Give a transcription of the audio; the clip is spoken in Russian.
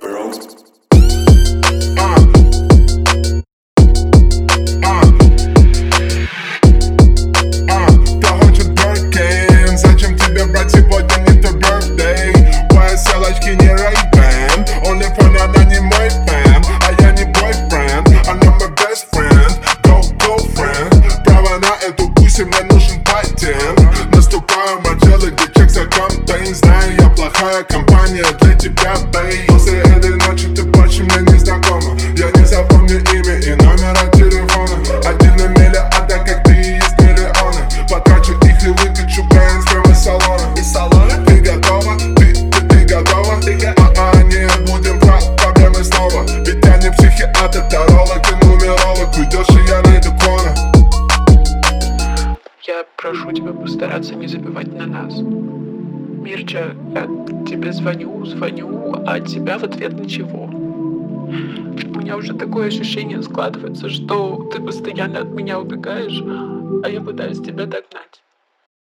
Bronx. Ты хочешь Birkin, зачем тебе брать сегодня не твой birthday? YSL очки не Ray-Ban, OnlyFans она не мой фэн, а я не бойфренд, она мой best friend, go friend. Право на эту пусть мне нужен патент. Наступаю моделы, где чек за кампейн. Знаю, я плохая компания для тебя, бэй. После этой ночи ты больше мне не знакома. Я не запомню имя и номера телефона. 1 миллиард, как ты и есть миллионы. Потрачу их и выкачу бэнс прямо из салона. Ты готова? Ты готова? Не будем про проблемы снова. Ведь я не психиатр, таролог и нумеролог. Уйдешь и я найду клона. Я прошу тебя постараться не забивать на нас. Мирча, я тебе звоню, а от тебя в ответ ничего. У меня уже такое ощущение складывается, что ты постоянно от меня убегаешь, а я пытаюсь тебя догнать.